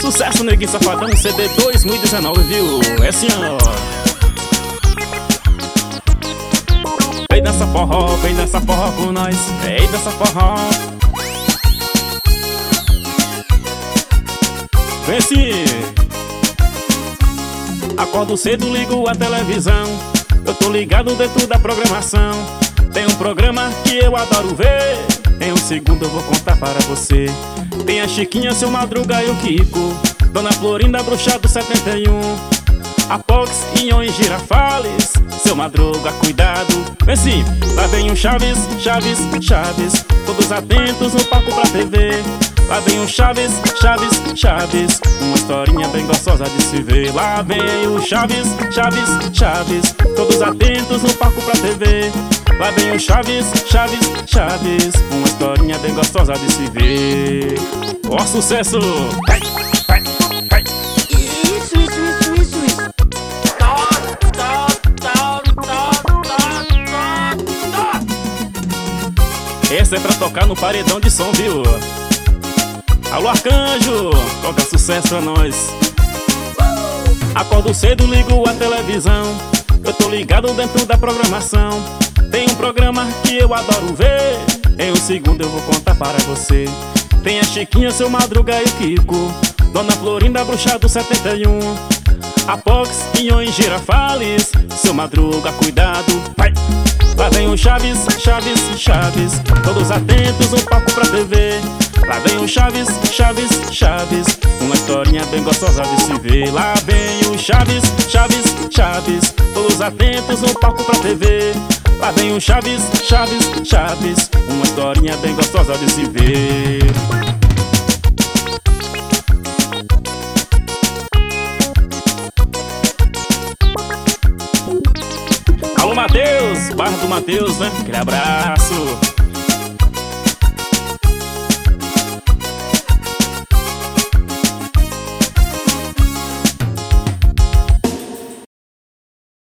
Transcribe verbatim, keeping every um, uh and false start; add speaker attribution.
Speaker 1: Sucesso, Neguinho Safadão, C D dois mil e dezenove, viu? É assim, ó. Vem dança forró, vem dança forró com nós. Vem dança forró. Vem sim. Acordo cedo, ligo a televisão. Eu tô ligado dentro da programação. Tem um programa que eu adoro ver. Em um segundo eu vou contar para você. Tem a Chiquinha, seu Madruga e o Kiko, Dona Florinda, Bruxa do setenta e um, a Pox, Inhon e Girafales. Seu Madruga, cuidado. Vem sim. Lá vem o Chaves, Chaves, Chaves, todos atentos no palco pra T V. Lá vem o Chaves, Chaves, Chaves, uma historinha bem gostosa de se ver. Lá vem o Chaves, Chaves, Chaves, todos atentos no palco pra T V. Lá vem o Chaves, Chaves, Chaves, uma historinha bem gostosa de se ver. Ó, sucesso! Vai, vai, vai.
Speaker 2: Isso, isso, isso, isso, isso. Top, top, top, top, top, top.
Speaker 1: Essa é pra tocar no paredão de som, viu? Alô, Arcanjo, toca sucesso pra nós. Acordo cedo, ligo a televisão. Eu tô ligado dentro da programação. Tem um programa que eu adoro ver. Em um segundo eu vou contar para você. Tem a Chiquinha, seu Madruga e o Kiko, Dona Florinda, Bruxa do setenta e um, a Pox, Inhon e Girafales. Seu Madruga, cuidado. Vai. Lá vem o Chaves, Chaves, Chaves, todos atentos no palco pra T V. Lá vem o Chaves, Chaves, Chaves, uma historinha bem gostosa de se ver. Lá vem o Chaves, Chaves, Chaves, todos atentos no palco pra T V. Lá vem o Chaves, Chaves, Chaves, uma historinha bem gostosa de se ver. Alô, Matheus, Barra do Matheus, né? Aquele abraço.